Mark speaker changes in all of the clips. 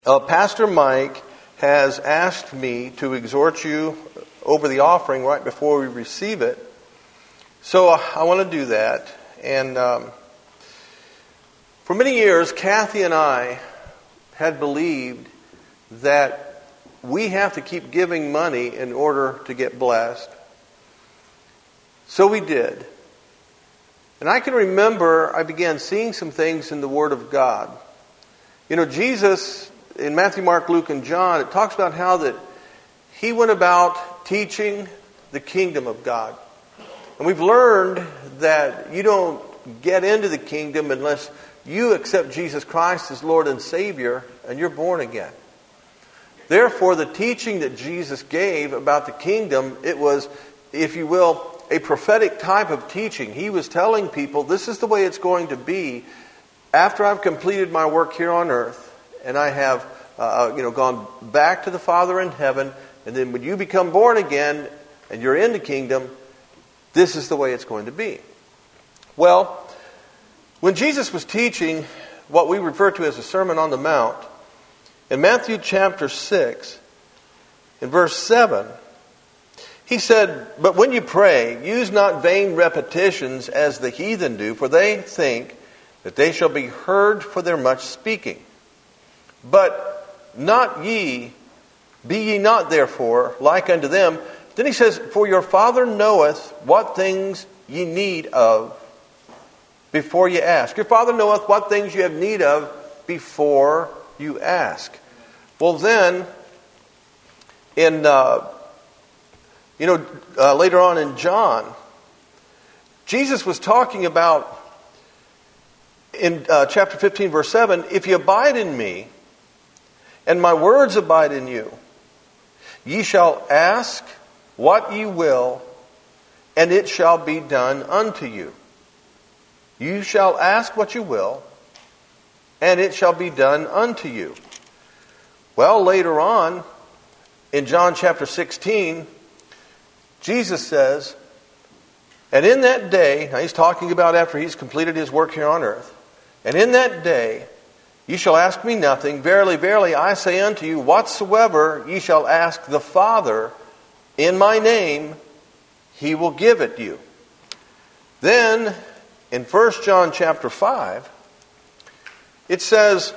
Speaker 1: Pastor Mike has asked me to exhort you over the offering right before we receive it. So I want to do that. And for many years, Kathy and I had believed that we have to keep giving money in order to get blessed. So we did. And I can remember I began seeing some things in the Word of God. You know, Jesus, in Matthew, Mark, Luke, and John, it talks about how that He went about teaching the kingdom of God. And we've learned that you don't get into the kingdom unless you accept Jesus Christ as Lord and Savior and you're born again. Therefore, the teaching that Jesus gave about the kingdom, it was, if you will, a prophetic type of teaching. He was telling people, this is the way it's going to be after I've completed my work here on earth and I have gone back to the Father in heaven, and then when you become born again and you're in the kingdom, this is the way it's going to be. Well, when Jesus was teaching what we refer to as the Sermon on the Mount, in Matthew chapter 6, in verse 7, He said, "But when you pray, use not vain repetitions as the heathen do, for they think that they shall be heard for their much speaking. But not ye, be ye not therefore like unto them." Then he says, "For your Father knoweth what things ye need of before you ask." Your Father knoweth what things you have need of before you ask. Well then, later on in John, Jesus was talking about, in chapter 15, verse 7, "If ye abide in me, and my words abide in you, ye shall ask what ye will, and it shall be done unto you." You shall ask what you will, and it shall be done unto you. Well, later on, in John chapter 16, Jesus says, "And in that day," now he's talking about after he's completed his work here on earth, "And in that day ye shall ask me nothing. Verily, verily, I say unto you, whatsoever ye shall ask the Father in my name, He will give it you." Then, in 1 John chapter 5, it says,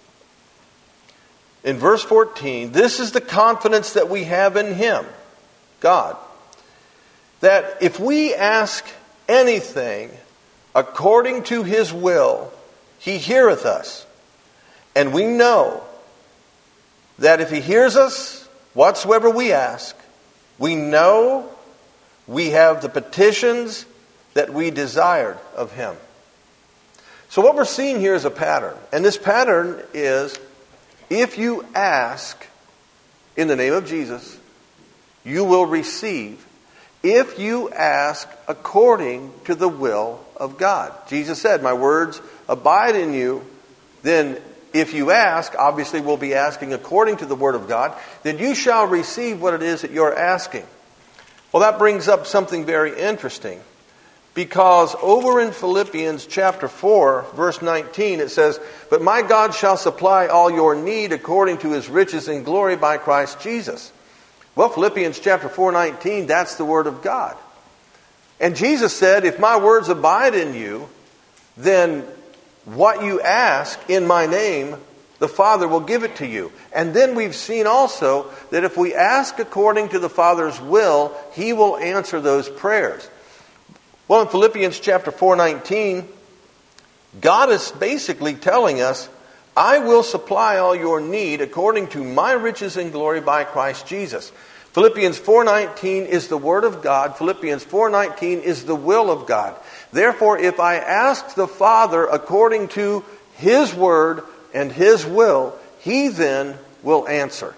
Speaker 1: in verse 14, "This is the confidence that we have in Him," God, "that if we ask anything according to His will, He heareth us. And we know that if He hears us, whatsoever we ask, we know we have the petitions that we desired of Him." So what we're seeing here is a pattern. And this pattern is, if you ask in the name of Jesus, you will receive. If you ask according to the will of God. Jesus said, "My words abide in you." Then if you ask, obviously we'll be asking according to the Word of God, then you shall receive what it is that you're asking. Well, that brings up something very interesting. Because over in Philippians chapter 4, verse 19, it says, "But my God shall supply all your need according to His riches in glory by Christ Jesus." Well, Philippians chapter 4:19, that's the Word of God. And Jesus said, "If my words abide in you, then what you ask in my name, the Father will give it to you." And then we've seen also that if we ask according to the Father's will, He will answer those prayers. Well, in Philippians chapter 4:19, God is basically telling us, "I will supply all your need according to my riches and glory by Christ Jesus." Philippians 4:19 is the Word of God. Philippians 4:19 is the will of God. Therefore, if I ask the Father according to His Word and His will, He then will answer.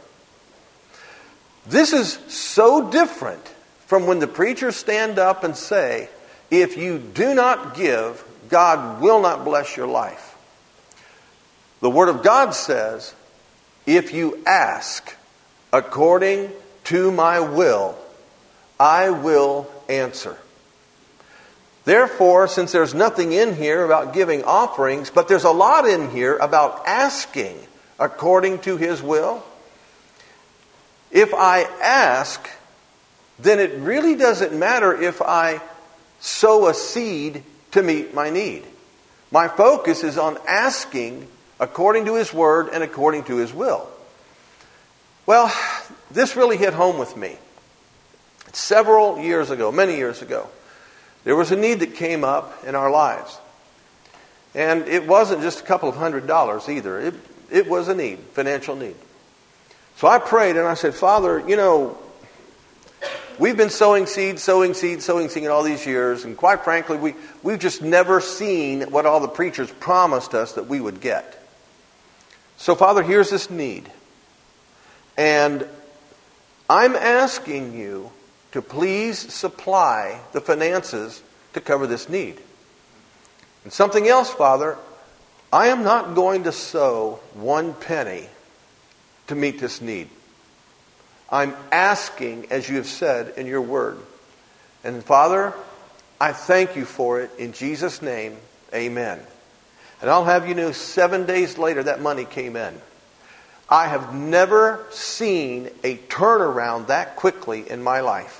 Speaker 1: This is so different from when the preachers stand up and say, if you do not give, God will not bless your life. The Word of God says, if you ask according to my will, I will answer. Therefore, since there's nothing in here about giving offerings, but there's a lot in here about asking according to His will. If I ask, then it really doesn't matter if I sow a seed to meet my need. My focus is on asking according to His Word and according to His will. Well, this really hit home with me. Several years ago, many years ago, there was a need that came up in our lives. And it wasn't just a couple of $100s either. It was a need, financial need. So I prayed and I said, Father, we've been sowing seed in all these years. And quite frankly, we've just never seen what all the preachers promised us that we would get. So Father, here's this need. And I'm asking you to please supply the finances to cover this need. And something else, Father, I am not going to sow one penny to meet this need. I'm asking, as you have said in your word. And Father, I thank you for it in Jesus' name, amen. And I'll have you know, 7 days later, that money came in. I have never seen a turnaround that quickly in my life.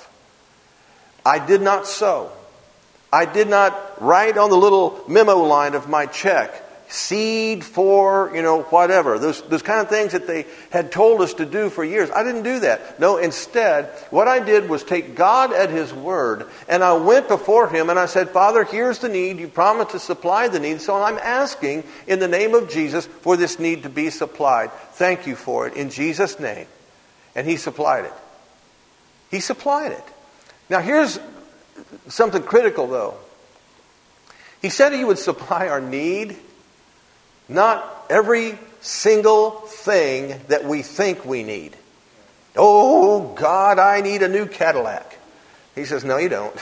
Speaker 1: I did not sow. I did not write on the little memo line of my check, seed for, whatever. Those kind of things that they had told us to do for years. I didn't do that. No, instead, what I did was take God at His word, and I went before Him and I said, Father, here's the need. You promised to supply the need, so I'm asking in the name of Jesus for this need to be supplied. Thank you for it in Jesus' name. And He supplied it. He supplied it. Now here's something critical though. He said He would supply our need, not every single thing that we think we need. Oh God, I need a new Cadillac. He says, no you don't.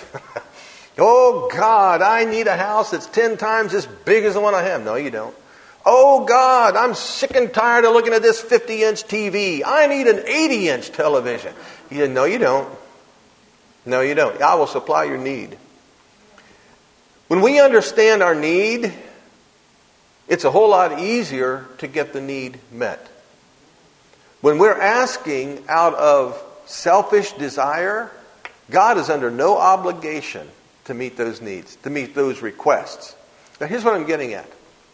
Speaker 1: Oh God, I need a house that's 10 times as big as the one I have. No you don't. Oh God, I'm sick and tired of looking at this 50-inch TV. I need an 80-inch television. He said, no you don't. No, you don't. I will supply your need. When we understand our need, it's a whole lot easier to get the need met. When we're asking out of selfish desire, God is under no obligation to meet those needs, to meet those requests. Now here's what I'm getting at.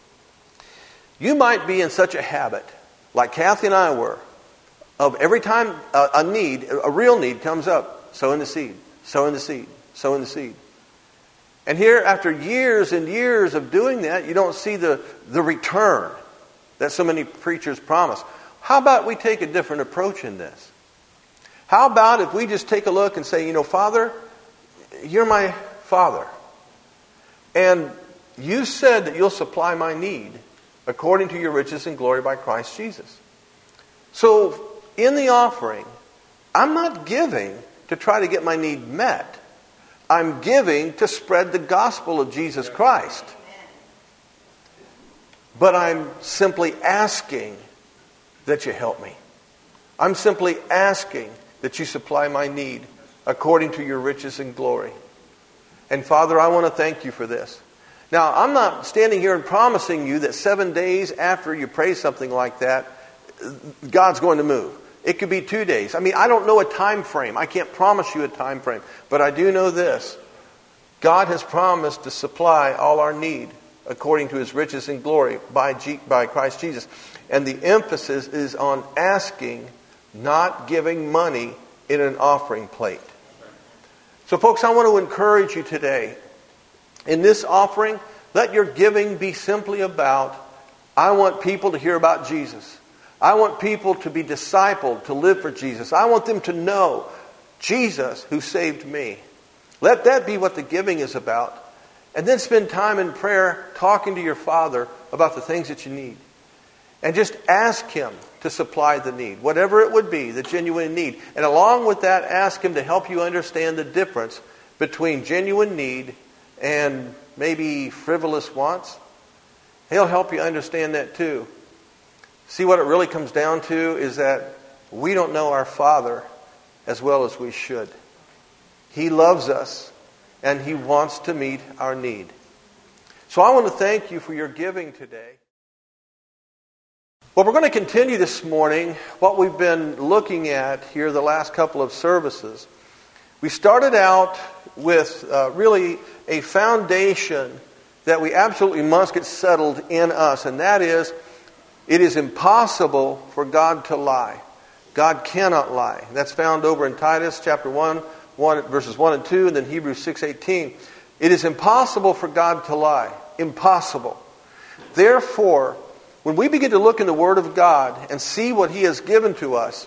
Speaker 1: You might be in such a habit, like Kathy and I were, of every time a real need comes up, sowing the seed, sowing the seed, sowing the seed. And here, after years and years of doing that, you don't see the return that so many preachers promise. How about we take a different approach in this? How about if we just take a look and say, Father, you're my Father. And you said that you'll supply my need according to your riches and glory by Christ Jesus. So, in the offering, I'm not giving to try to get my need met. I'm giving to spread the gospel of Jesus Christ. But I'm simply asking that you help me. I'm simply asking that you supply my need according to your riches and glory. And Father, I want to thank you for this. Now, I'm not standing here and promising you that 7 days after you pray something like that, God's going to move. It could be 2 days. I don't know a time frame. I can't promise you a time frame. But I do know this. God has promised to supply all our need according to His riches and glory by Christ Jesus. And the emphasis is on asking, not giving money in an offering plate. So folks, I want to encourage you today. In this offering, let your giving be simply about, I want people to hear about Jesus. I want people to be discipled, to live for Jesus. I want them to know Jesus who saved me. Let that be what the giving is about. And then spend time in prayer talking to your Father about the things that you need. And just ask Him to supply the need, whatever it would be, the genuine need. And along with that, ask Him to help you understand the difference between genuine need and maybe frivolous wants. He'll help you understand that too. See, what it really comes down to is that we don't know our Father as well as we should. He loves us, and He wants to meet our need. So I want to thank you for your giving today. Well, we're going to continue this morning what we've been looking at here the last couple of services. We started out with really a foundation that we absolutely must get settled in us, and that is, it is impossible for God to lie. God cannot lie. That's found over in Titus chapter 1, verses 1 and 2, and then Hebrews 6:18. It is impossible for God to lie. Impossible. Therefore, when we begin to look in the Word of God and see what He has given to us,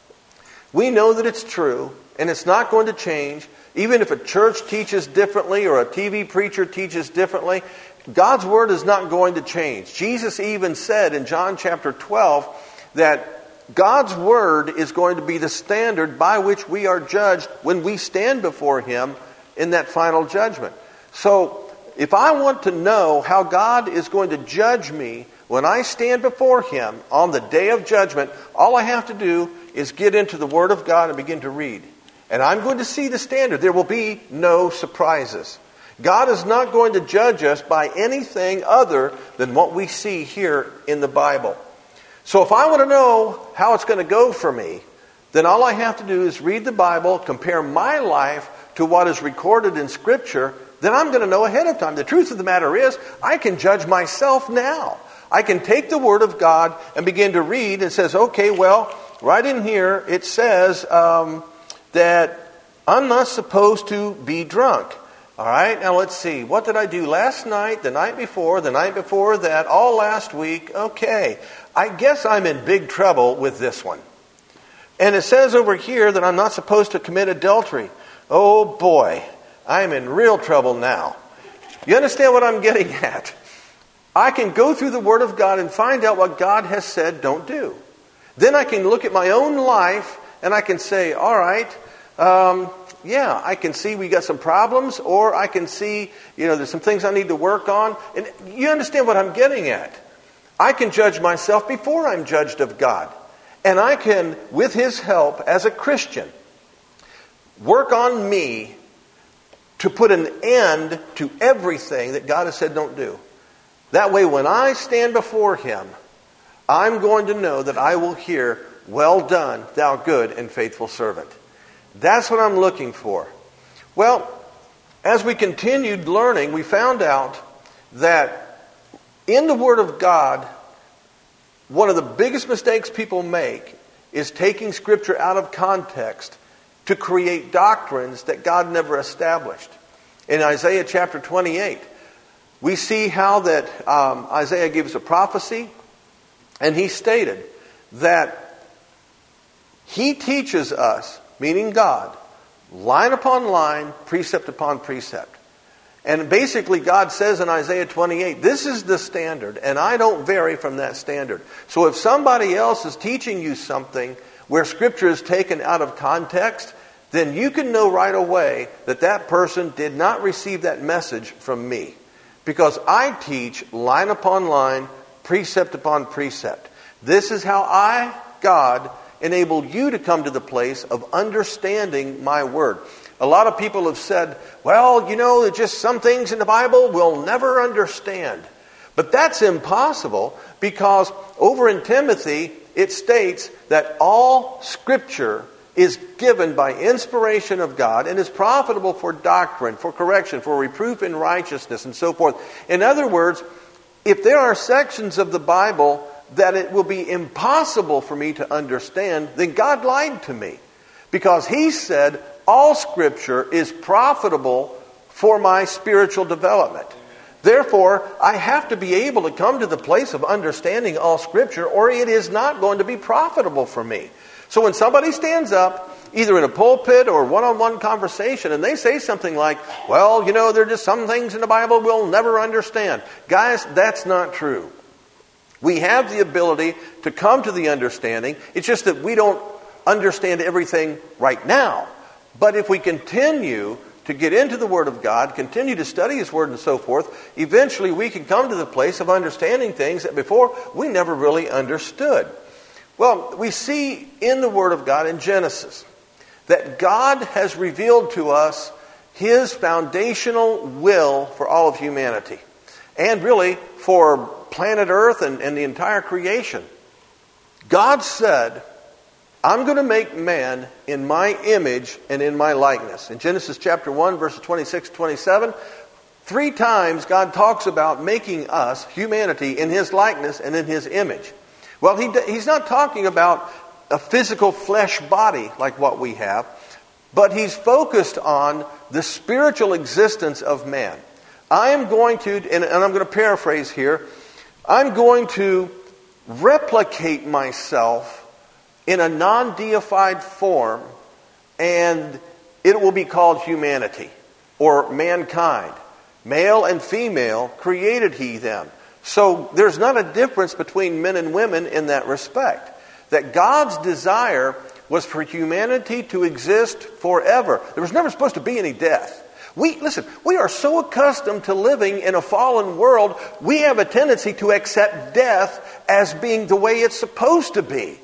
Speaker 1: we know that it's true and it's not going to change. Even if a church teaches differently or a TV preacher teaches differently, God's Word is not going to change. Jesus even said in John chapter 12 that God's Word is going to be the standard by which we are judged when we stand before Him in that final judgment. So, if I want to know how God is going to judge me when I stand before Him on the day of judgment, all I have to do is get into the Word of God and begin to read. And I'm going to see the standard. There will be no surprises. God is not going to judge us by anything other than what we see here in the Bible. So if I want to know how it's going to go for me, then all I have to do is read the Bible, compare my life to what is recorded in Scripture, then I'm going to know ahead of time. The truth of the matter is, I can judge myself now. I can take the Word of God and begin to read and says, okay, well, right in here it says that I'm not supposed to be drunk. All right, now let's see. What did I do last night, the night before that, all last week? Okay, I guess I'm in big trouble with this one. And it says over here that I'm not supposed to commit adultery. Oh boy, I'm in real trouble now. You understand what I'm getting at? I can go through the Word of God and find out what God has said don't do. Then I can look at my own life and I can say, all right, yeah, I can see we got some problems, or I can see, there's some things I need to work on. And you understand what I'm getting at. I can judge myself before I'm judged of God. And I can, with His help as a Christian, work on me to put an end to everything that God has said don't do. That way, when I stand before Him, I'm going to know that I will hear, well done, thou good and faithful servant. That's what I'm looking for. Well, as we continued learning, we found out that in the Word of God, one of the biggest mistakes people make is taking Scripture out of context to create doctrines that God never established. In Isaiah chapter 28, we see how that Isaiah gives a prophecy, and he stated that he teaches us, meaning God, line upon line, precept upon precept. And basically God says in Isaiah 28, this is the standard, and I don't vary from that standard. So if somebody else is teaching you something where Scripture is taken out of context, then you can know right away that that person did not receive that message from me. Because I teach line upon line, precept upon precept. This is how I, God, enable you to come to the place of understanding my Word. A lot of people have said, well, there's just some things in the Bible we'll never understand. But that's impossible, because over in Timothy it states that all Scripture is given by inspiration of God and is profitable for doctrine, for correction, for reproof in righteousness, and so forth. In other words, if there are sections of the Bible that it will be impossible for me to understand, then God lied to me. Because He said all Scripture is profitable for my spiritual development. Therefore, I have to be able to come to the place of understanding all Scripture, or it is not going to be profitable for me. So when somebody stands up, either in a pulpit or one-on-one conversation, and they say something like, well, there are just some things in the Bible we'll never understand. Guys, that's not true. We have the ability to come to the understanding. It's just that we don't understand everything right now. But if we continue to get into the Word of God, continue to study His Word and so forth, eventually we can come to the place of understanding things that before we never really understood. Well, we see in the Word of God in Genesis that God has revealed to us His foundational will for all of humanity, and really for planet Earth and the entire creation. God said, I'm going to make man in my image and in my likeness. In Genesis chapter 1, verses 26 and 27, 3 times God talks about making us, humanity, in His likeness and in His image. Well, He's not talking about a physical flesh body like what we have, but He's focused on the spiritual existence of man. I am going to, and I'm going to paraphrase here, I'm going to replicate myself in a non-deified form, and it will be called humanity or mankind. Male and female created He them. So there's not a difference between men and women in that respect. That God's desire was for humanity to exist forever. There was never supposed to be any death. We are so accustomed to living in a fallen world, we have a tendency to accept death as being the way it's supposed to be.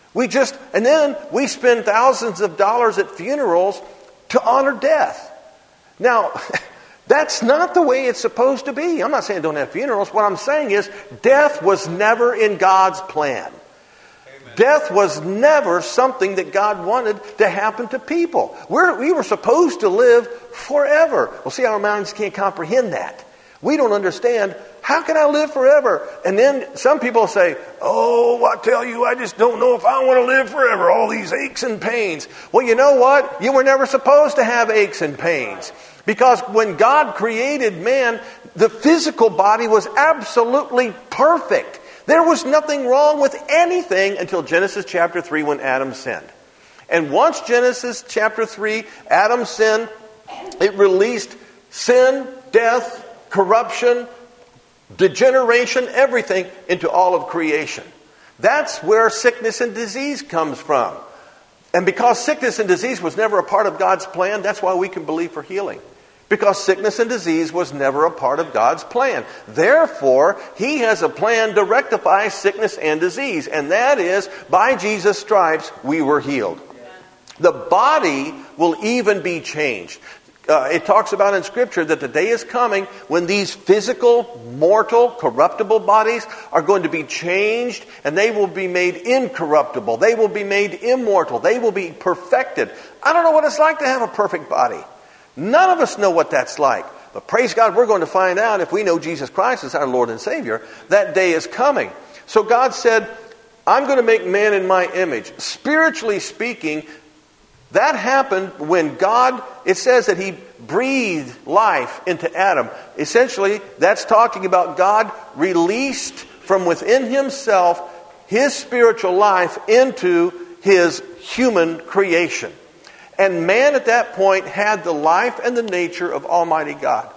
Speaker 1: And then we spend thousands of dollars at funerals to honor death. Now, that's not the way it's supposed to be. I'm not saying don't have funerals. What I'm saying is death was never in God's plan. Amen. Death was never something that God wanted to happen to people. We were supposed to live forever. Well, see, our minds can't comprehend that. We don't understand, how can I live forever? And then some people say, oh, I tell you, I just don't know if I want to live forever. All these aches and pains. Well, you know what? You were never supposed to have aches and pains. Because when God created man, the physical body was absolutely perfect. There was nothing wrong with anything until Genesis chapter 3 when Adam sinned. And once Genesis chapter 3, Adam sinned, it released sin, death, corruption, degeneration, everything into all of creation. That's where sickness and disease comes from. And because sickness and disease was never a part of God's plan, that's why we can believe for healing. Because sickness and disease was never a part of God's plan. Therefore, He has a plan to rectify sickness and disease. And that is, by Jesus' stripes, we were healed. The body will even be changed. It talks about in Scripture that the day is coming when these physical, mortal, corruptible bodies are going to be changed and they will be made incorruptible. They will be made immortal. They will be perfected. I don't know what it's like to have a perfect body. None of us know what that's like. But praise God, we're going to find out if we know Jesus Christ as our Lord and Savior. That day is coming. So God said, I'm going to make man in my image. Spiritually speaking, that happened when God, it says that He breathed life into Adam. Essentially, that's talking about God released from within Himself His spiritual life into His human creation. And man at that point had the life and the nature of Almighty God.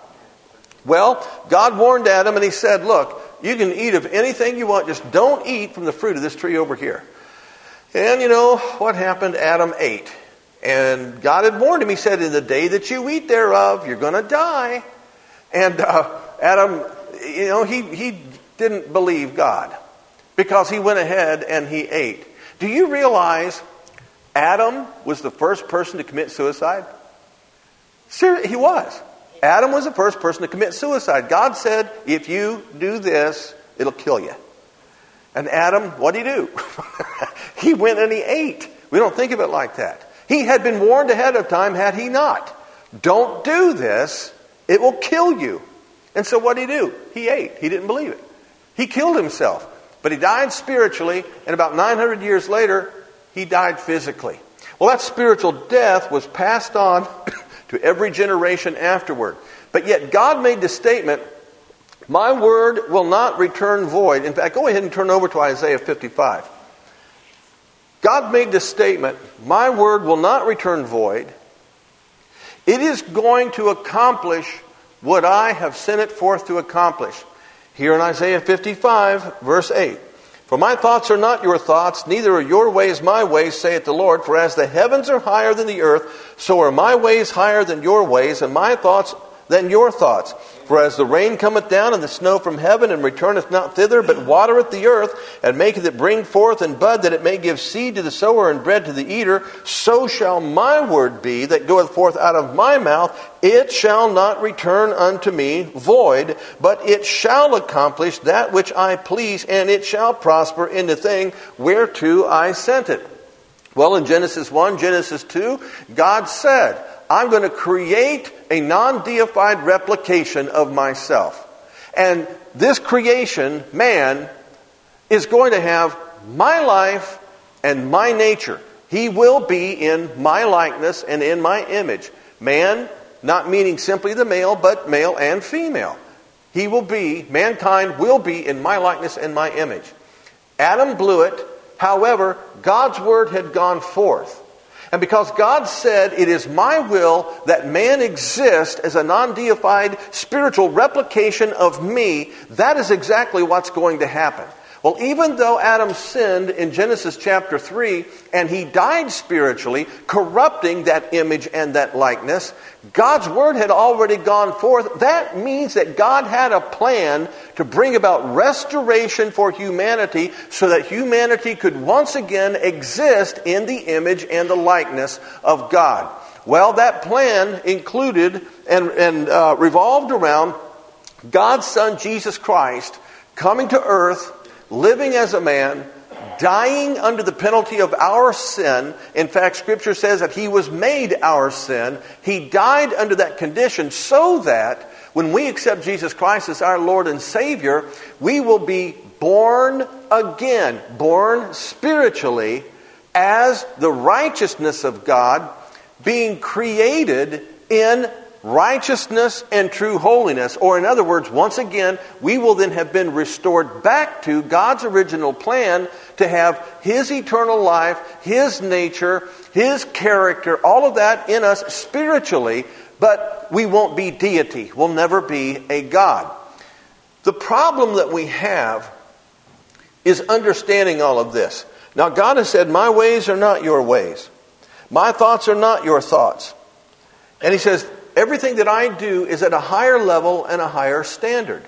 Speaker 1: Well, God warned Adam and He said, look, you can eat of anything you want, just don't eat from the fruit of this tree over here. And you know what happened? Adam ate. And God had warned him. He said, in the day that you eat thereof, you're going to die. And Adam, he didn't believe God because he went ahead and he ate. Do you realize Adam was the first person to commit suicide? Seriously, he was. Adam was the first person to commit suicide. God said, if you do this, it'll kill you. And Adam, what did he do? He went and he ate. We don't think of it like that. He had been warned ahead of time, had he not. Don't do this, it will kill you. And so what did he do? He ate. He didn't believe it. He killed himself. But he died spiritually, and about 900 years later, he died physically. Well, that spiritual death was passed on to every generation afterward. But yet God made the statement, my word will not return void. In fact, go ahead and turn over to Isaiah 55. God made the statement, my word will not return void. It is going to accomplish what I have sent it forth to accomplish. Here in Isaiah 55, verse 8. For my thoughts are not your thoughts, neither are your ways my ways, saith the Lord. For as the heavens are higher than the earth, so are my ways higher than your ways, and my thoughts than your thoughts. For as the rain cometh down and the snow from heaven, and returneth not thither, but watereth the earth, and maketh it bring forth and bud, that it may give seed to the sower and bread to the eater, so shall my word be that goeth forth out of my mouth. It shall not return unto me void, but it shall accomplish that which I please, and it shall prosper in the thing whereto I sent it. Well, in Genesis 1, Genesis 2, God said, I'm going to create a non-deified replication of myself. And this creation, man, is going to have my life and my nature. He will be in my likeness and in my image. Man, not meaning simply the male, but male and female. Mankind will be in my likeness and my image. Adam blew it. However, God's word had gone forth. And because God said, it is my will that man exist as a non-deified spiritual replication of me, that is exactly what's going to happen. Well, even though Adam sinned in Genesis chapter 3, and he died spiritually, corrupting that image and that likeness, God's word had already gone forth. That means that God had a plan to bring about restoration for humanity so that humanity could once again exist in the image and the likeness of God. Well, that plan included and revolved around God's Son, Jesus Christ, coming to earth, living as a man, dying under the penalty of our sin. In fact, Scripture says that He was made our sin. He died under that condition so that when we accept Jesus Christ as our Lord and Savior, we will be born again, born spiritually as the righteousness of God, being created in righteousness and true holiness. Or in other words, once again, we will then have been restored back to God's original plan to have His eternal life, His nature, His character, all of that in us spiritually, but we won't be deity. We'll never be a God. The problem that we have is understanding all of this. Now, God has said, my ways are not your ways. My thoughts are not your thoughts. And He says, everything that I do is at a higher level and a higher standard.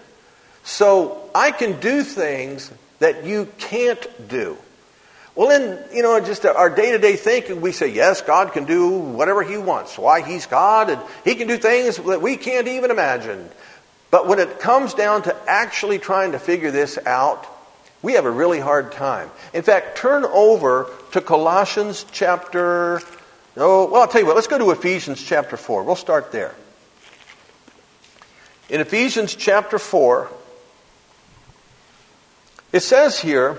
Speaker 1: So I can do things that you can't do. Well, in just our day-to-day thinking, we say, yes, God can do whatever He wants. Why? He's God, and He can do things that we can't even imagine. But when it comes down to actually trying to figure this out, we have a really hard time. In fact, turn over to Colossians chapter... I'll tell you what, let's go to Ephesians chapter 4. We'll start there. In Ephesians chapter 4, it says here,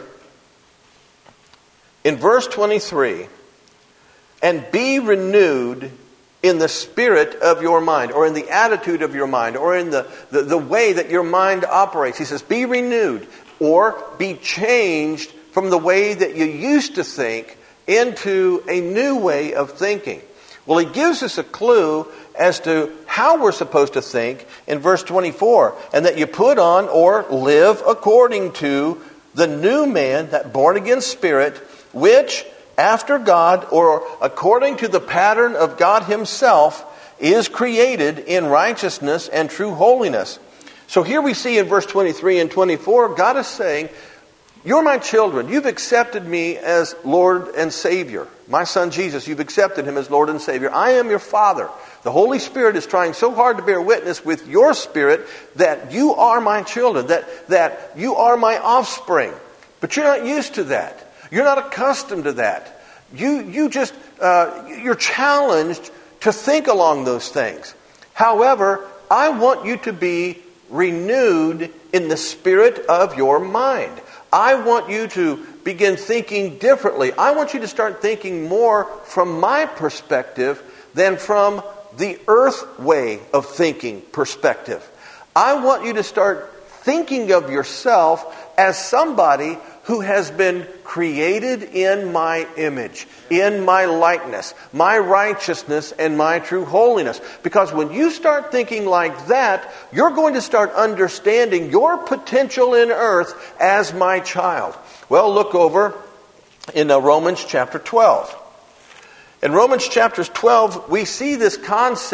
Speaker 1: in verse 23, and be renewed in the spirit of your mind, or in the attitude of your mind, or in the way that your mind operates. He says, be renewed, or be changed from the way that you used to think into a new way of thinking. Well, he gives us a clue as to how we're supposed to think in verse 24. And that you put on or live according to the new man, that born-again spirit, which after God, or according to the pattern of God Himself, is created in righteousness and true holiness. So here we see in verse 23 and 24, God is saying, you're my children. You've accepted me as Lord and Savior. My Son Jesus, you've accepted Him as Lord and Savior. I am your Father. The Holy Spirit is trying so hard to bear witness with your spirit that you are my children, that you are my offspring. But you're not used to that. You're not accustomed to that. You're challenged to think along those things. However, I want you to be renewed in the spirit of your mind. I want you to begin thinking differently. I want you to start thinking more from my perspective than from the earth way of thinking perspective. I want you to start thinking of yourself as somebody who has been created in my image, in my likeness, my righteousness, and my true holiness. Because when you start thinking like that, you're going to start understanding your potential in earth as my child. Well, look over in Romans chapter 12. In Romans chapter 12, we see this concept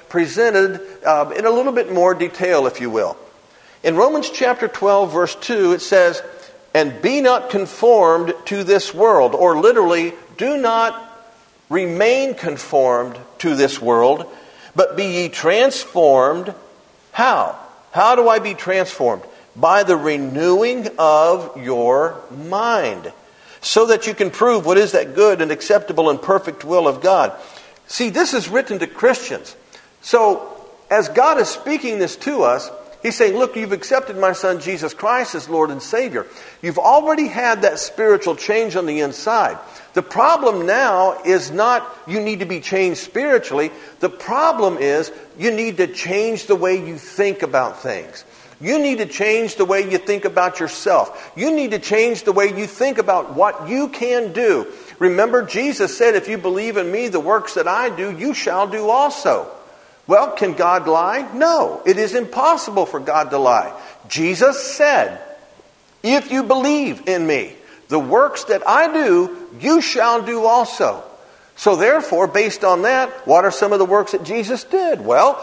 Speaker 1: presented in a little bit more detail, if you will. In Romans chapter 12, verse 2, it says, "And be not conformed to this world," or literally, do not remain conformed to this world, "but be ye transformed." How? How do I be transformed? By the renewing of your mind, so that you can prove what is that good and acceptable and perfect will of God. See, this is written to Christians. So, as God is speaking this to us, He's saying, look, you've accepted my Son Jesus Christ as Lord and Savior. You've already had that spiritual change on the inside. The problem now is not you need to be changed spiritually. The problem is you need to change the way you think about things. You need to change the way you think about yourself. You need to change the way you think about what you can do. Remember, Jesus said, if you believe in me, the works that I do, you shall do also. Well, can God lie? No, it is impossible for God to lie. Jesus said, if you believe in me, the works that I do, you shall do also. So therefore, based on that, what are some of the works that Jesus did? Well,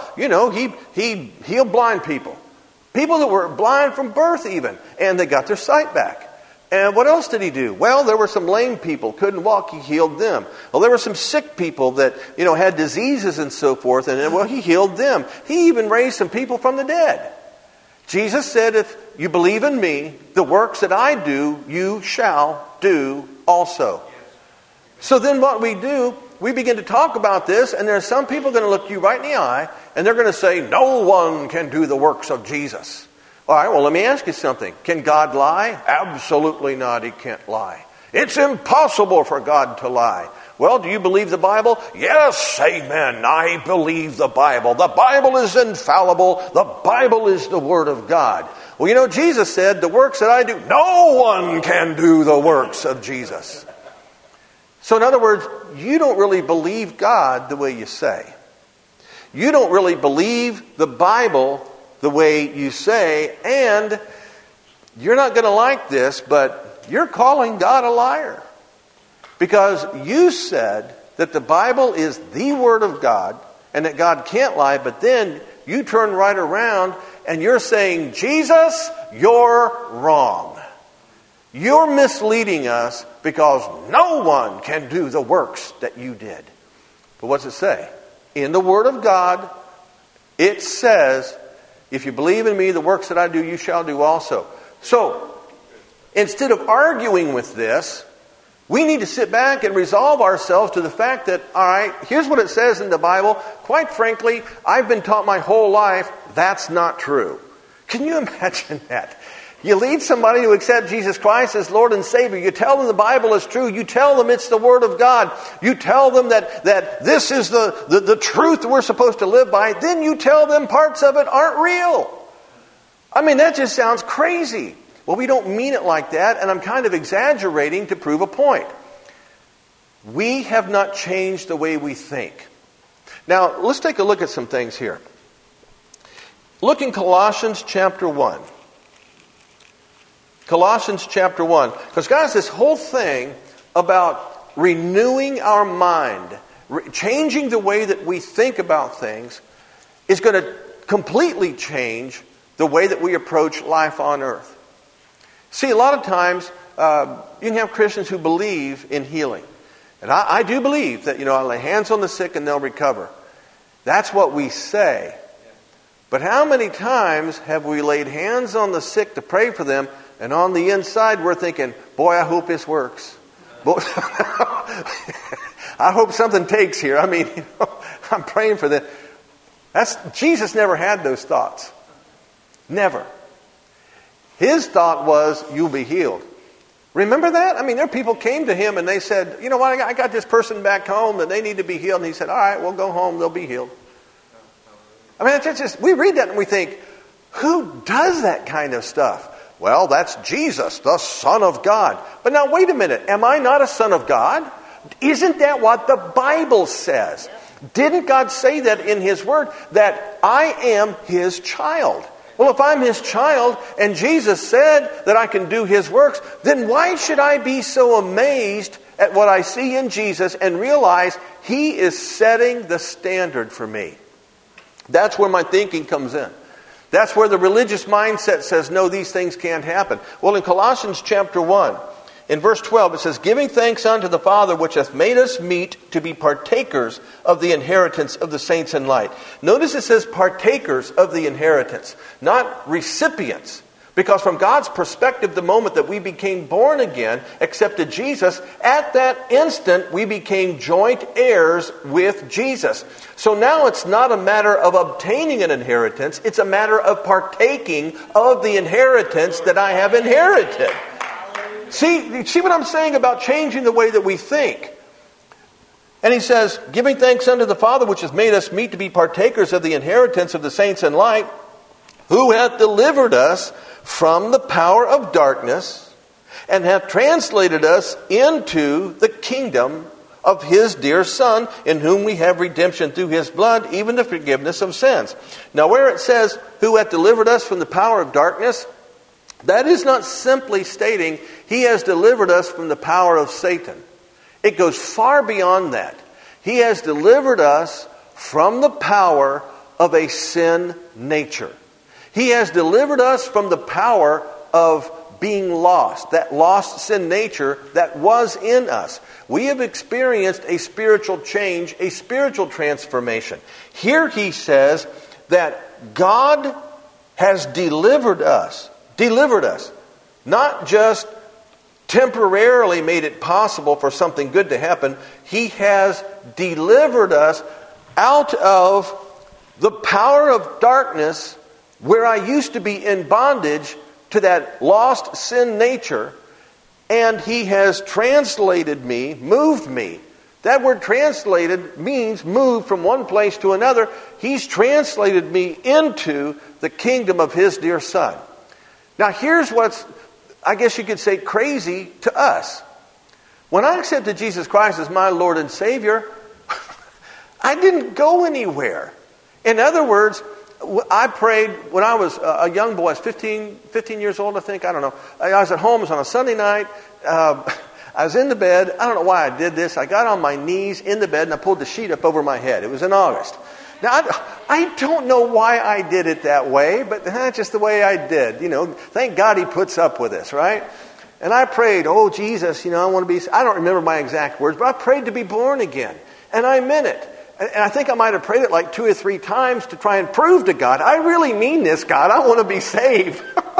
Speaker 1: he healed blind people. People that were blind from birth even, and they got their sight back. And what else did he do? Well, there were some lame people, couldn't walk, he healed them. Well, there were some sick people that, had diseases and so forth, and he healed them. He even raised some people from the dead. Jesus said, if you believe in me, the works that I do, you shall do also. So then what we do, we begin to talk about this, and there are some people going to look you right in the eye, and they're going to say, no one can do the works of Jesus. All right, well, let me ask you something. Can God lie? Absolutely not, He can't lie. It's impossible for God to lie. Well, do you believe the Bible? Yes, amen, I believe the Bible. The Bible is infallible. The Bible is the Word of God. Well, Jesus said, the works that I do, no one can do the works of Jesus. So in other words, you don't really believe God the way you say. You don't really believe the Bible the way you say, and you're not going to like this, but you're calling God a liar. Because you said that the Bible is the Word of God, and that God can't lie, but then you turn right around and you're saying, Jesus, you're wrong. You're misleading us because no one can do the works that you did. But what's it say? In the Word of God, it says, if you believe in me, the works that I do, you shall do also. So, instead of arguing with this, we need to sit back and resolve ourselves to the fact that, all right, here's what it says in the Bible. Quite frankly, I've been taught my whole life that's not true. Can you imagine that? You lead somebody to accept Jesus Christ as Lord and Savior. You tell them the Bible is true. You tell them it's the Word of God. You tell them that this is the truth that we're supposed to live by. Then you tell them parts of it aren't real. I mean, that just sounds crazy. Well, we don't mean it like that, and I'm kind of exaggerating to prove a point. We have not changed the way we think. Now, let's take a look at some things here. Look in Colossians chapter 1. Colossians chapter 1. Because, guys, this whole thing about renewing our mind, changing the way that we think about things, is going to completely change the way that we approach life on earth. See, a lot of times, you can have Christians who believe in healing. And I do believe that, I lay hands on the sick and they'll recover. That's what we say. But how many times have we laid hands on the sick to pray for them, and on the inside we're thinking, boy, I hope this works. I hope something takes here. I mean, I'm praying for them. Jesus never had those thoughts. Never. His thought was, you'll be healed. Remember that? I mean, there people came to him and they said, you know what, I got this person back home and they need to be healed. And he said, all right, we'll go home, they'll be healed. I mean, it's just, we read that and we think, who does that kind of stuff? Well, that's Jesus, the Son of God. But now, wait a minute. Am I not a son of God? Isn't that what the Bible says? Didn't God say that in His Word, that I am His child? Well, if I'm His child and Jesus said that I can do His works, then why should I be so amazed at what I see in Jesus and realize He is setting the standard for me? That's where my thinking comes in. That's where the religious mindset says, no, these things can't happen. Well, in Colossians chapter 1, in verse 12, it says, giving thanks unto the Father, which hath made us meet to be partakers of the inheritance of the saints in light. Notice it says partakers of the inheritance, not recipients. Because from God's perspective, the moment that we became born again, accepted Jesus, at that instant we became joint heirs with Jesus. So now it's not a matter of obtaining an inheritance, it's a matter of partaking of the inheritance that I have inherited. See what I'm saying about changing the way that we think? And he says, giving thanks unto the Father, which has made us meet to be partakers of the inheritance of the saints in light, who hath delivered us from the power of darkness, and hath translated us into the kingdom of his dear Son, in whom we have redemption through his blood, even the forgiveness of sins. Now where it says, who hath delivered us from the power of darkness, that is not simply stating he has delivered us from the power of Satan. It goes far beyond that. He has delivered us from the power of a sin nature. He has delivered us from the power of being lost, that lost sin nature that was in us. We have experienced a spiritual change, a spiritual transformation. Here he says that God has delivered us, not just temporarily made it possible for something good to happen. He has delivered us out of the power of darkness, where I used to be in bondage to that lost sin nature, and he has translated me, moved me. That word translated means moved from one place to another. He's translated me into the kingdom of his dear Son. Now here's what's, I guess you could say, crazy to us. When I accepted Jesus Christ as my Lord and Savior, I didn't go anywhere. In other words, I prayed when I was a young boy. I was 15 years old, I think. I don't know. I was at home. It was on a Sunday night. I was in the bed. I don't know why I did this. I got on my knees in the bed and I pulled the sheet up over my head. It was in August. Now, I don't know why I did it that way, but that's just the way I did. You know, thank God he puts up with this, right? And I prayed, oh, Jesus, I want to be... I don't remember my exact words, but I prayed to be born again. And I meant it. And I think I might have prayed it like 2 or 3 times to try and prove to God, I really mean this, God. I want to be saved.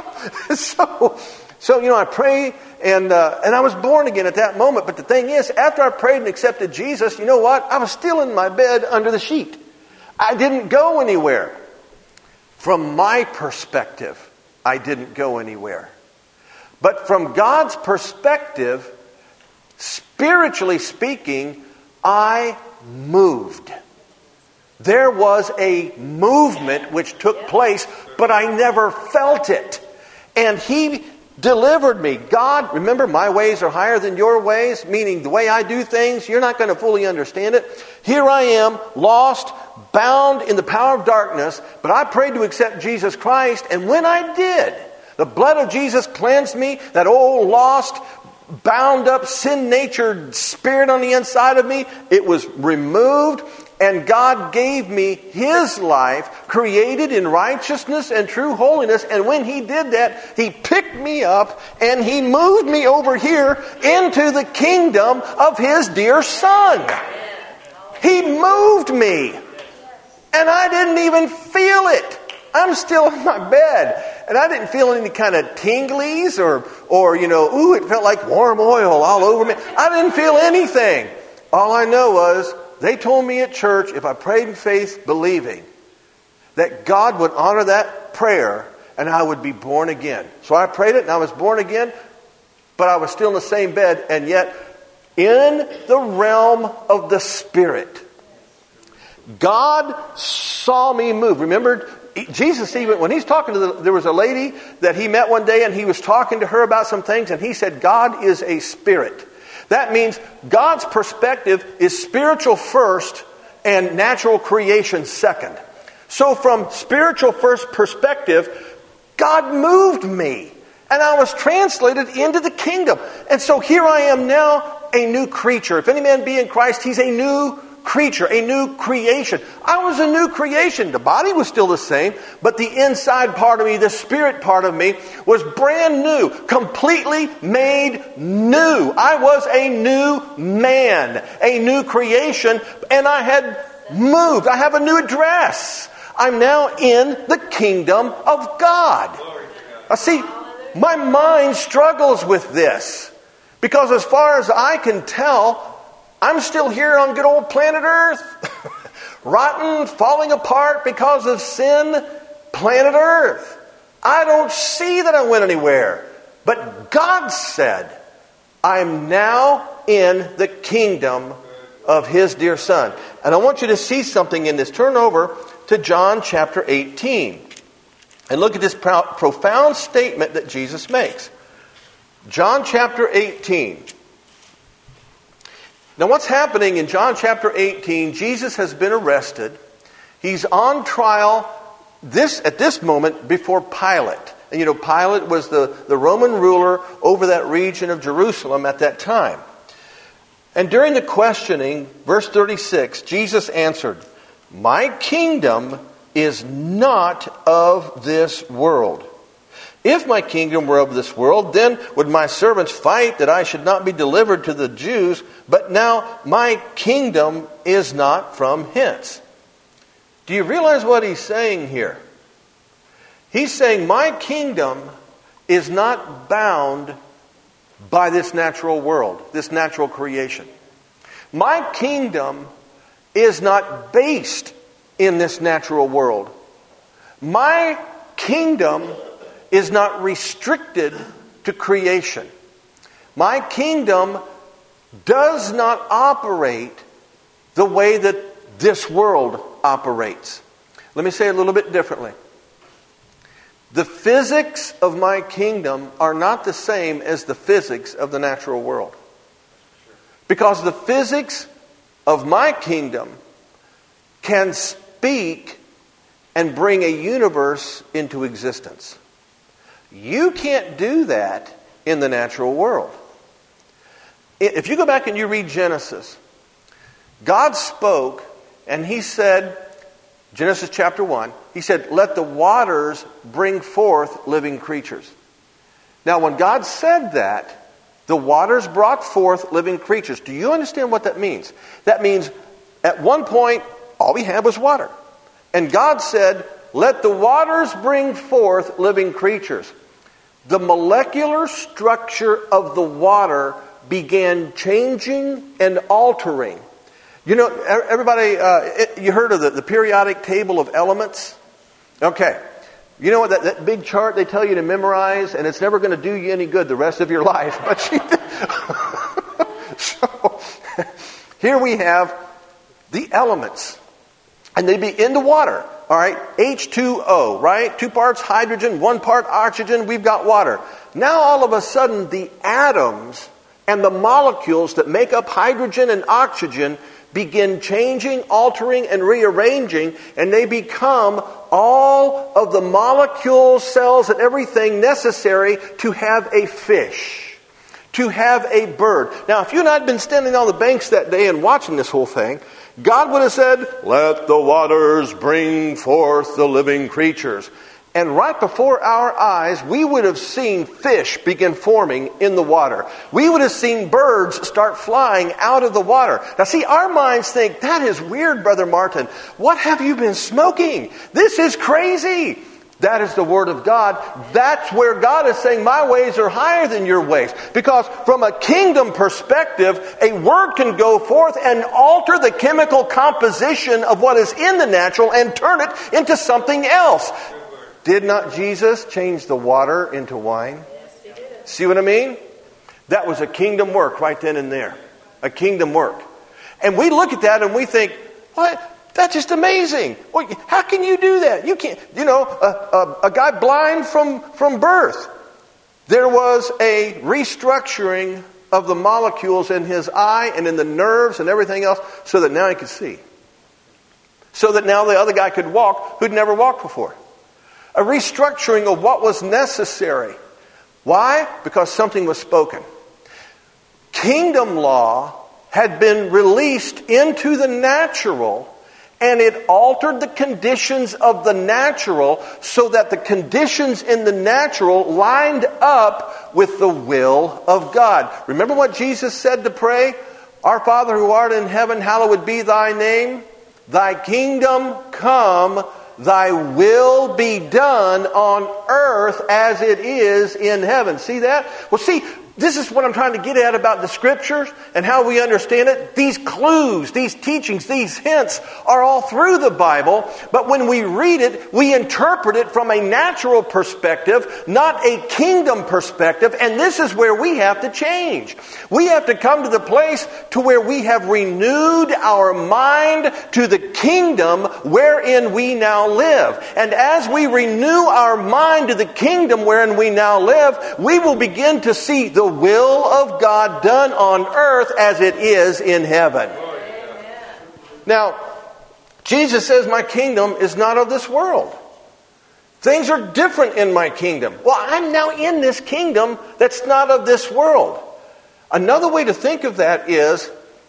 Speaker 1: So I prayed, and I was born again at that moment. But the thing is, after I prayed and accepted Jesus, you know what? I was still in my bed under the sheet. I didn't go anywhere. From my perspective, I didn't go anywhere. But from God's perspective, spiritually speaking, I moved. There was a movement which took place, but I never felt it. And he delivered me. God, remember, my ways are higher than your ways, meaning the way I do things, you're not going to fully understand it. Here I am, lost, bound in the power of darkness, but I prayed to accept Jesus Christ, and when I did, the blood of Jesus cleansed me, that old lost, bound up, sin-natured spirit on the inside of me, it was removed, and God gave me his life, created in righteousness and true holiness. And when he did that, he picked me up and he moved me over here into the kingdom of his dear Son. He moved me, and I didn't even feel it. I'm still in my bed. And I didn't feel any kind of tinglies or it felt like warm oil all over me. I didn't feel anything. All I know was they told me at church, if I prayed in faith, believing, that God would honor that prayer and I would be born again. So I prayed it and I was born again, but I was still in the same bed, and yet in the realm of the Spirit, God saw me move. Remember, Jesus, even when he's talking to there was a lady that he met one day, and he was talking to her about some things, and he said, God is a spirit. That means God's perspective is spiritual first and natural creation second. So from spiritual first perspective, God moved me, and I was translated into the kingdom. And so here I am now, a new creature. If any man be in Christ, he's a new creature, a new creation. I was a new creation. The body was still the same, but the inside part of me, the spirit part of me, was brand new, completely made new. I was a new man, a new creation, and I had moved. I have a new address. I'm now in the kingdom of God. Now see, my mind struggles with this because as far as I can tell, I'm still here on good old planet Earth. Rotten, falling apart because of sin, planet Earth. I don't see that I went anywhere. But God said, I'm now in the kingdom of His dear Son. And I want you to see something in this. Turn over to John chapter 18. And look at this profound statement that Jesus makes. John chapter 18. Now what's happening in John chapter 18, Jesus has been arrested. He's on trial at this moment before Pilate. And you know, Pilate was the Roman ruler over that region of Jerusalem at that time. And during the questioning, verse 36, Jesus answered, "My kingdom is not of this world. If my kingdom were of this world, then would my servants fight that I should not be delivered to the Jews. But now my kingdom is not from hence." Do you realize what he's saying here? He's saying my kingdom is not bound by this natural world, this natural creation. My kingdom is not based in this natural world. My kingdom is not restricted to creation. My kingdom does not operate the way that this world operates. Let me say it a little bit differently. The physics of my kingdom are not the same as the physics of the natural world. Because the physics of my kingdom can speak and bring a universe into existence. You can't do that in the natural world. If you go back and you read Genesis, God spoke and He said, Genesis chapter 1, He said, "Let the waters bring forth living creatures." Now when God said that, the waters brought forth living creatures. Do you understand what that means? That means at one point, all we had was water. And God said, "Let the waters bring forth living creatures." The molecular structure of the water began changing and altering. You know, everybody, you heard of the periodic table of elements? Okay. You know what, that big chart they tell you to memorize, and it's never going to do you any good the rest of your life. But so, here we have the elements. And they be in the water. All right, H2O, right? 2 parts hydrogen, 1 part oxygen, we've got water. Now all of a sudden the atoms and the molecules that make up hydrogen and oxygen begin changing, altering, and rearranging, and they become all of the molecules, cells, and everything necessary to have a fish, to have a bird. Now, if you and I had been standing on the banks that day and watching this whole thing, God would have said, "Let the waters bring forth the living creatures." And right before our eyes, we would have seen fish begin forming in the water. We would have seen birds start flying out of the water. Now see, our minds think, that is weird, Brother Martin. What have you been smoking? This is crazy. That is the Word of God. That's where God is saying, my ways are higher than your ways. Because from a kingdom perspective, a word can go forth and alter the chemical composition of what is in the natural and turn it into something else. Did not Jesus change the water into wine?
Speaker 2: Yes, He did.
Speaker 1: See what I mean? That was a kingdom work right then and there. A kingdom work. And we look at that and we think, what? That's just amazing. Well, how can you do that? You can't. You know, a guy blind from birth. There was a restructuring of the molecules in his eye and in the nerves and everything else so that now he could see. So that now the other guy could walk who'd never walked before. A restructuring of what was necessary. Why? Because something was spoken. Kingdom law had been released into the natural, and it altered the conditions of the natural so that the conditions in the natural lined up with the will of God. Remember what Jesus said to pray? Our Father who art in heaven, hallowed be thy name. Thy kingdom come, thy will be done on earth as it is in heaven. See that? Well, see, this is what I'm trying to get at about the Scriptures and how we understand it. These clues, these teachings, these hints are all through the Bible. But when we read it, we interpret it from a natural perspective, not a kingdom perspective. And this is where we have to change. We have to come to the place to where we have renewed our mind to the kingdom wherein we now live. And as we renew our mind to the kingdom wherein we now live, we will begin to see the will of God done on earth as it is in heaven. Now, Jesus says, my kingdom is not of this world. Things are different in my kingdom. Well, I'm now in this kingdom that's not of this world. Another way to think of that is,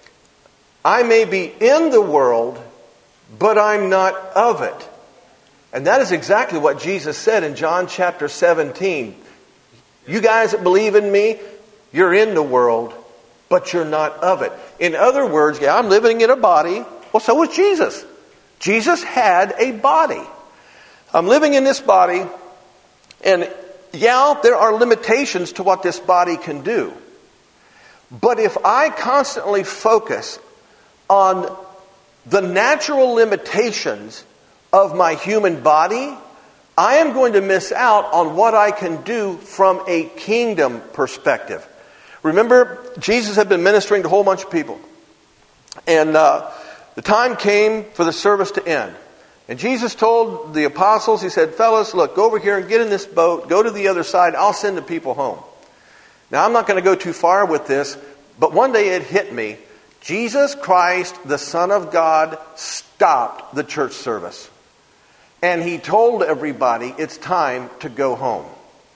Speaker 1: I may be in the world, but I'm not of it. And that is exactly what Jesus said in John chapter 17. You guys that believe in me, you're in the world, but you're not of it. In other words, yeah, I'm living in a body. Well, so was Jesus. Jesus had a body. I'm living in this body, and yeah, there are limitations to what this body can do. But if I constantly focus on the natural limitations of my human body, I am going to miss out on what I can do from a kingdom perspective. Remember, Jesus had been ministering to a whole bunch of people. And the time came for the service to end. And Jesus told the apostles, he said, fellas, look, go over here and get in this boat, go to the other side, I'll send the people home. Now, I'm not going to go too far with this, but one day it hit me. Jesus Christ, the Son of God, stopped the church service. And he told everybody, it's time to go home.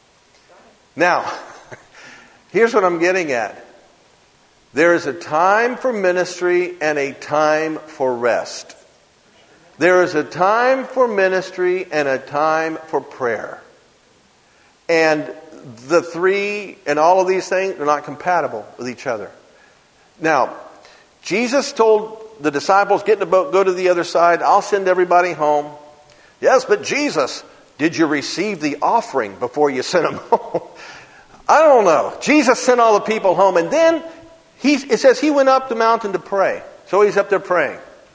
Speaker 1: Now, here's what I'm getting at. There is a time for ministry and a time for rest. There is a time for ministry and a time for prayer. And the three and all of these things are not compatible with each other. Now, Jesus told the disciples, get in the boat, go to the other side, I'll send everybody home. Yes, but Jesus, did you receive the offering before you sent them home? I don't know. Jesus sent all the people home, and then it says he went up the mountain to pray. So he's up there praying.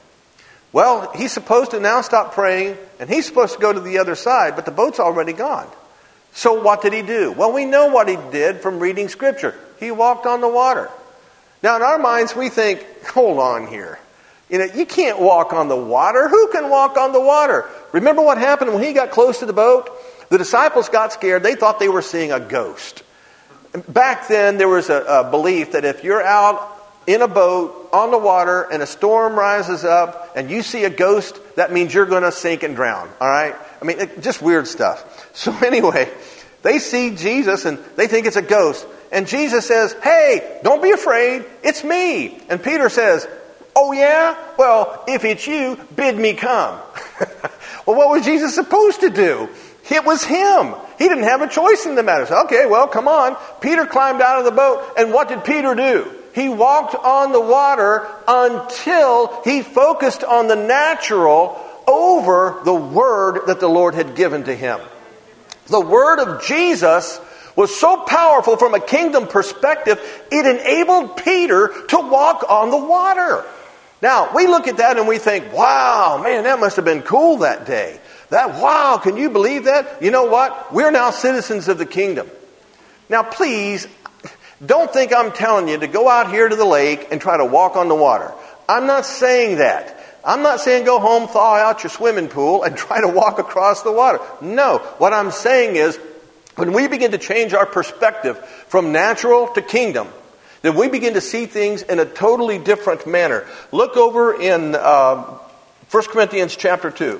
Speaker 1: Well, he's supposed to now stop praying, and he's supposed to go to the other side, but the boat's already gone. So what did he do? Well, we know what he did from reading Scripture. He walked on the water. Now, in our minds, we think, hold on here. You can't walk on the water. Who can walk on the water? Remember what happened when he got close to the boat? The disciples got scared. They thought they were seeing a ghost. Back then, there was a belief that if you're out in a boat on the water and a storm rises up and you see a ghost, that means you're going to sink and drown. All right? I mean, just weird stuff. So anyway, they see Jesus and they think it's a ghost. And Jesus says, hey, don't be afraid. It's me. And Peter says, oh yeah? Well, if it's you, bid me come. Well, what was Jesus supposed to do? It was him. He didn't have a choice in the matter. So, okay, well, come on. Peter climbed out of the boat, and what did Peter do? He walked on the water until he focused on the natural over the word that the Lord had given to him. The word of Jesus was so powerful from a kingdom perspective, it enabled Peter to walk on the water. Now, we look at that and we think, wow, man, that must have been cool that day. Wow, can you believe that? You know what? We're now citizens of the kingdom. Now, please, don't think I'm telling you to go out here to the lake and try to walk on the water. I'm not saying that. I'm not saying go home, thaw out your swimming pool, and try to walk across the water. No, what I'm saying is, when we begin to change our perspective from natural to kingdom, then we begin to see things in a totally different manner. Look over in 1 Corinthians chapter 2.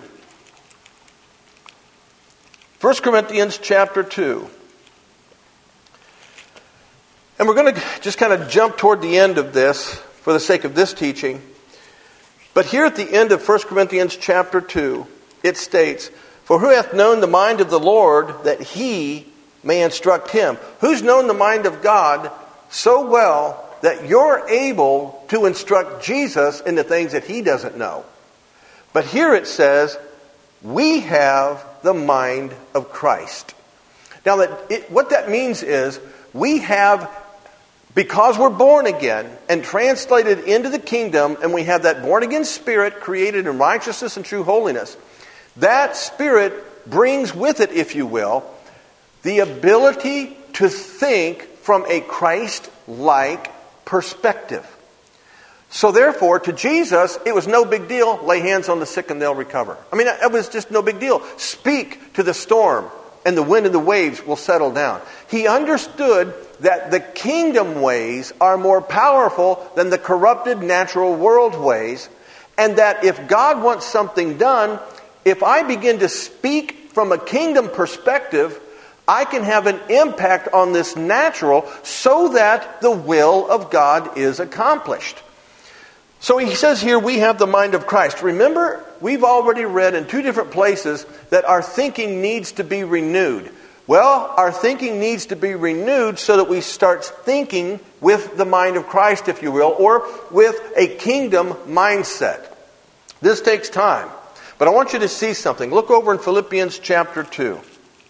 Speaker 1: 1 Corinthians chapter 2. And we're going to just kind of jump toward the end of this for the sake of this teaching. But here at the end of 1 Corinthians chapter 2, it states, "For who hath known the mind of the Lord, that he may instruct him?" Who's known the mind of God so well that you're able to instruct Jesus in the things that he doesn't know? But here it says, we have the mind of Christ. Now, what that means is, we have, because we're born again and translated into the kingdom, and we have that born-again spirit created in righteousness and true holiness, that spirit brings with it, if you will, the ability to think from a Christ-like perspective. So therefore, to Jesus, it was no big deal. Lay hands on the sick and they'll recover. I mean, it was just no big deal. Speak to the storm and the wind and the waves will settle down. He understood that the kingdom ways are more powerful than the corrupted natural world ways, and that if God wants something done, if I begin to speak from a kingdom perspective, I can have an impact on this natural so that the will of God is accomplished. So he says here, we have the mind of Christ. Remember, we've already read in 2 different places that our thinking needs to be renewed. Well, our thinking needs to be renewed so that we start thinking with the mind of Christ, if you will, or with a kingdom mindset. This takes time. But I want you to see something. Look over in Philippians chapter 2.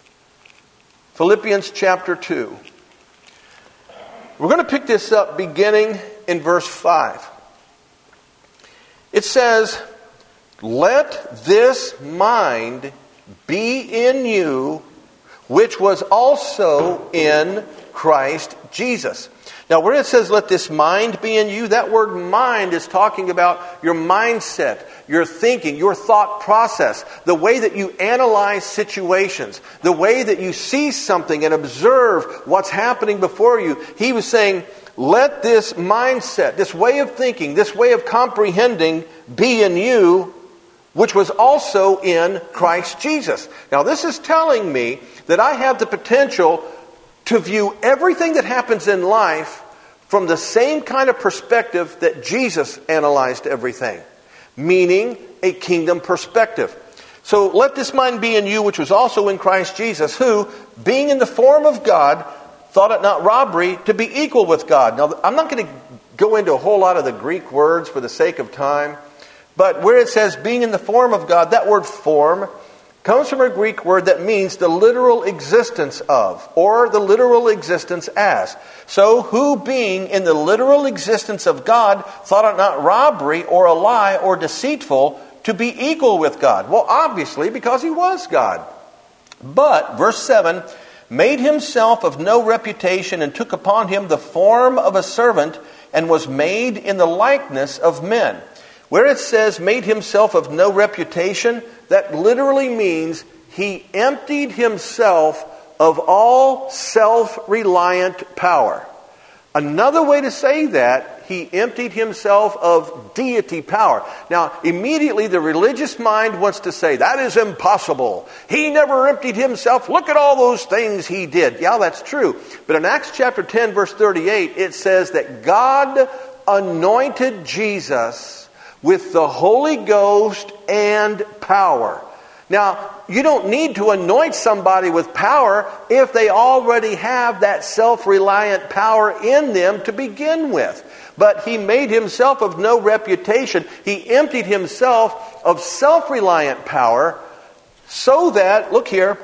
Speaker 1: Philippians chapter 2. We're going to pick this up beginning in verse 5. It says, "Let this mind be in you, which was also in Christ Jesus." Now, where it says, "Let this mind be in you," that word mind is talking about your mindset, your thinking, your thought process, the way that you analyze situations, the way that you see something and observe what's happening before you. He was saying, let this mindset, this way of thinking, this way of comprehending be in you, which was also in Christ Jesus. Now, this is telling me that I have the potential to view everything that happens in life from the same kind of perspective that Jesus analyzed everything, meaning a kingdom perspective. So, let this mind be in you, which was also in Christ Jesus, who, being in the form of God, thought it not robbery to be equal with God. Now, I'm not going to go into a whole lot of the Greek words for the sake of time, but where it says being in the form of God, that word form comes from a Greek word that means the literal existence of, or the literal existence as. So, who being in the literal existence of God thought it not robbery or a lie or deceitful to be equal with God? Well, obviously, because he was God. But, verse 7, "made himself of no reputation, and took upon him the form of a servant, and was made in the likeness of men." Where it says made himself of no reputation, that literally means he emptied himself of all self-reliant power. Another way to say that, he emptied himself of deity power. Now, immediately the religious mind wants to say, that is impossible. He never emptied himself. Look at all those things he did. Yeah, that's true. But in Acts chapter 10, verse 38, it says that God anointed Jesus with the Holy Ghost and power. Now, you don't need to anoint somebody with power if they already have that self-reliant power in them to begin with. But he made himself of no reputation. He emptied himself of self-reliant power so that, look here,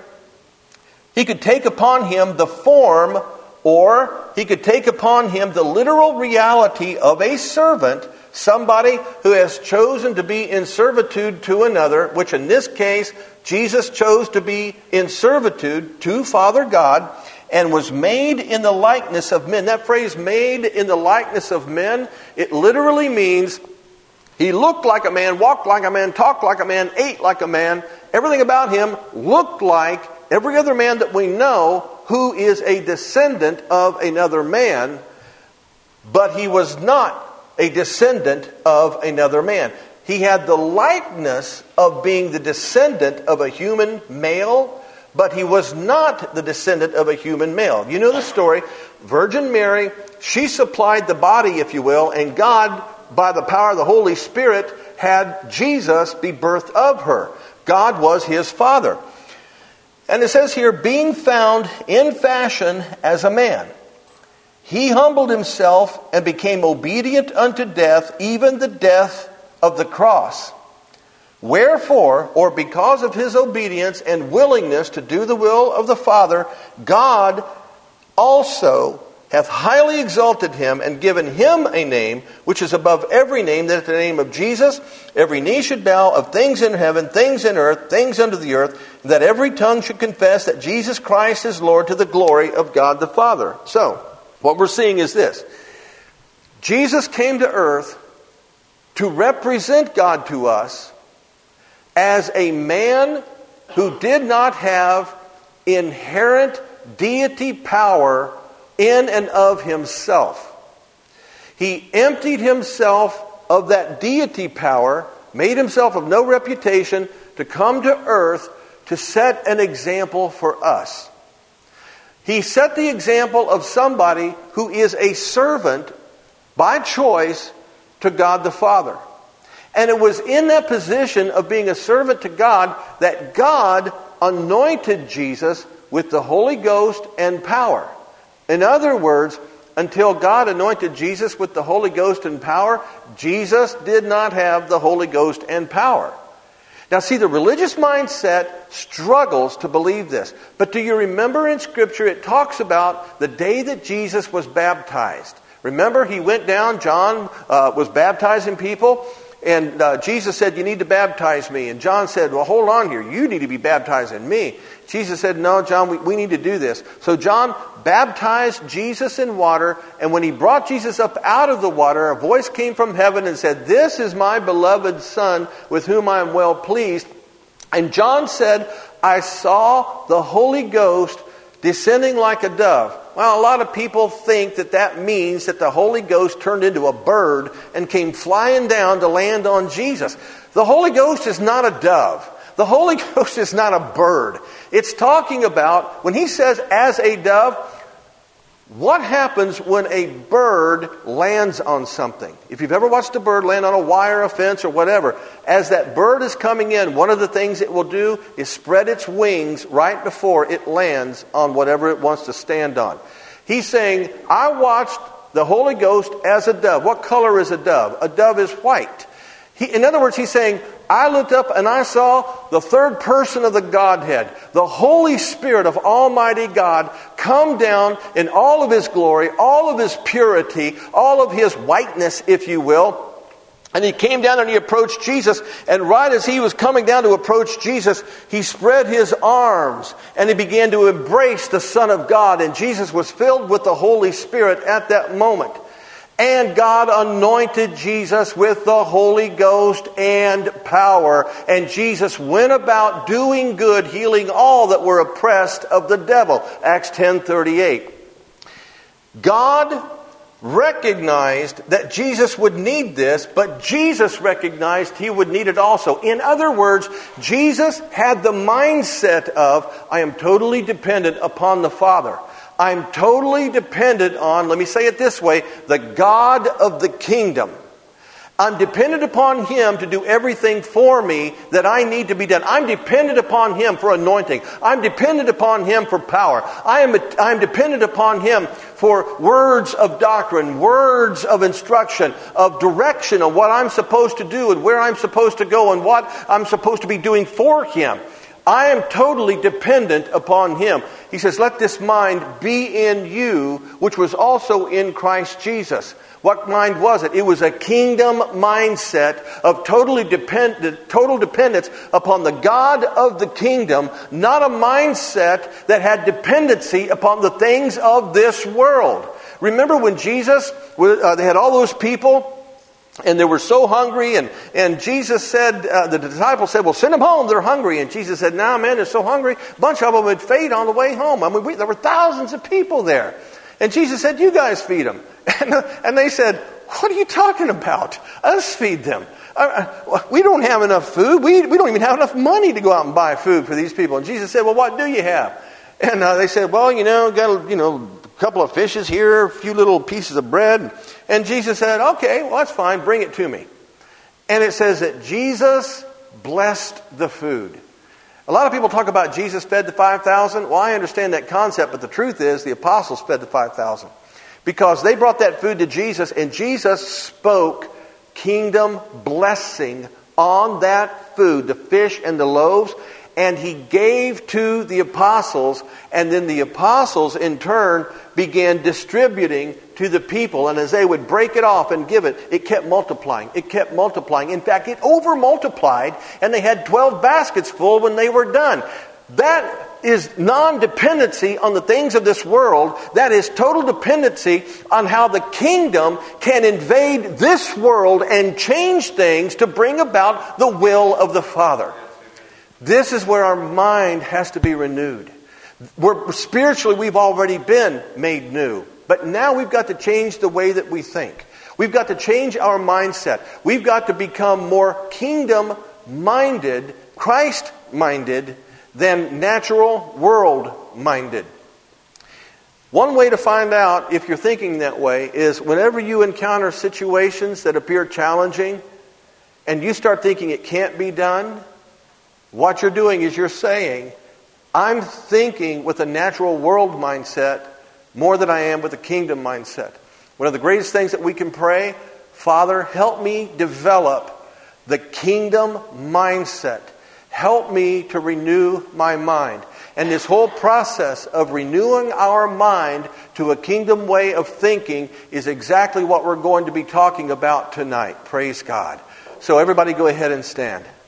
Speaker 1: he could take upon him the form, or he could take upon him the literal reality of a servant, somebody who has chosen to be in servitude to another, which in this case, Jesus chose to be in servitude to Father God, and was made in the likeness of men. That phrase, made in the likeness of men, it literally means he looked like a man, walked like a man, talked like a man, ate like a man. Everything about him looked like every other man that we know who is a descendant of another man, but he was not a descendant of another man. He had the likeness of being the descendant of a human male, but he was not the descendant of a human male. You know the story. Virgin Mary she supplied the body, if you will, and God, by the power of the Holy Spirit, had Jesus be birthed of her. God was his Father. And it says here, being found in fashion as a man, he humbled himself and became obedient unto death, even the death of the cross. Wherefore, or because of his obedience and willingness to do the will of the Father, God also hath highly exalted him and given him a name which is above every name, that at the name of Jesus every knee should bow, of things in heaven, things in earth, things under the earth, and that every tongue should confess that Jesus Christ is Lord, to the glory of God the Father. So, what we're seeing is this. Jesus came to earth to represent God to us as a man who did not have inherent deity power in and of himself. He emptied himself of that deity power, made himself of no reputation, to come to earth to set an example for us. He set the example of somebody who is a servant by choice to God the Father. And it was in that position of being a servant to God that God anointed Jesus with the Holy Ghost and power. In other words, until God anointed Jesus with the Holy Ghost and power, Jesus did not have the Holy Ghost and power. Now see, the religious mindset struggles to believe this. But do you remember in Scripture it talks about the day that Jesus was baptized? Remember, he went down, John was baptizing people, and Jesus said, you need to baptize me. And John said, well, hold on here, you need to be baptizing me. Jesus said, no, John, we need to do this. So John baptized Jesus in water, and when he brought Jesus up out of the water, a voice came from heaven and said, this is my beloved Son, with whom I am well pleased. And John said, I saw the Holy Ghost descending like a dove. Well, a lot of people think that that means that the Holy Ghost turned into a bird and came flying down to land on Jesus. The Holy Ghost is not a dove. The Holy Ghost is not a bird. It's talking about, when he says as a dove, what happens when a bird lands on something? If you've ever watched a bird land on a wire, a fence, or whatever, as that bird is coming in, one of the things it will do is spread its wings right before it lands on whatever it wants to stand on. He's saying, I watched the Holy Ghost as a dove. What color is a dove? A dove is white. In other words, he's saying, I looked up and I saw the third person of the Godhead, the Holy Spirit of Almighty God, come down in all of His glory, all of His purity, all of His whiteness, if you will. And He came down and He approached Jesus. And right as He was coming down to approach Jesus, He spread His arms and He began to embrace the Son of God. And Jesus was filled with the Holy Spirit at that moment. And God anointed Jesus with the Holy Ghost and power. And Jesus went about doing good, healing all that were oppressed of the devil. Acts 10:38. God recognized that Jesus would need this, but Jesus recognized He would need it also. In other words, Jesus had the mindset of, I am totally dependent upon the Father. I'm totally dependent on, let me say it this way, the God of the kingdom. I'm dependent upon Him to do everything for me that I need to be done. I'm dependent upon Him for anointing. I'm dependent upon Him for power. I'm dependent upon Him for words of doctrine, words of instruction, of direction of what I'm supposed to do and where I'm supposed to go and what I'm supposed to be doing for Him. I am totally dependent upon Him. He says, let this mind be in you, which was also in Christ Jesus. What mind was it? It was a kingdom mindset of total dependence upon the God of the kingdom, not a mindset that had dependency upon the things of this world. Remember when Jesus, they had all those people, and they were so hungry, and Jesus said, the disciples said, well, send them home, they're hungry. And Jesus said, nah, man, they're so hungry, a bunch of them would faint on the way home. I mean, there were thousands of people there. And Jesus said, you guys feed them. And they said, what are you talking about? Us feed them. We don't have enough food. We don't even have enough money to go out and buy food for these people. And Jesus said, well, what do you have? And they said, well, got a couple of fishes here, a few little pieces of bread. And Jesus said, okay, well, that's fine. Bring it to me. And it says that Jesus blessed the food. A lot of people talk about Jesus fed the 5,000. Well, I understand that concept, but the truth is the apostles fed the 5,000. Because they brought that food to Jesus, and Jesus spoke kingdom blessing on that food, the fish and the loaves, and he gave to the apostles, and then the apostles in turn began distributing to the people, and as they would break it off and give it, it kept multiplying. It kept multiplying. In fact, it over multiplied, and they had 12 baskets full when they were done. That is non-dependency on the things of this world. That is total dependency on how the kingdom can invade this world and change things to bring about the will of the Father. This is where our mind has to be renewed. Spiritually, we've already been made new. But now we've got to change the way that we think. We've got to change our mindset. We've got to become more kingdom-minded, Christ-minded, than natural world-minded. One way to find out if you're thinking that way is whenever you encounter situations that appear challenging and you start thinking it can't be done, what you're doing is you're saying, I'm thinking with a natural world mindset more than I am with a kingdom mindset. One of the greatest things that we can pray, Father, help me develop the kingdom mindset. Help me to renew my mind. And this whole process of renewing our mind to a kingdom way of thinking is exactly what we're going to be talking about tonight. Praise God. So everybody go ahead and stand.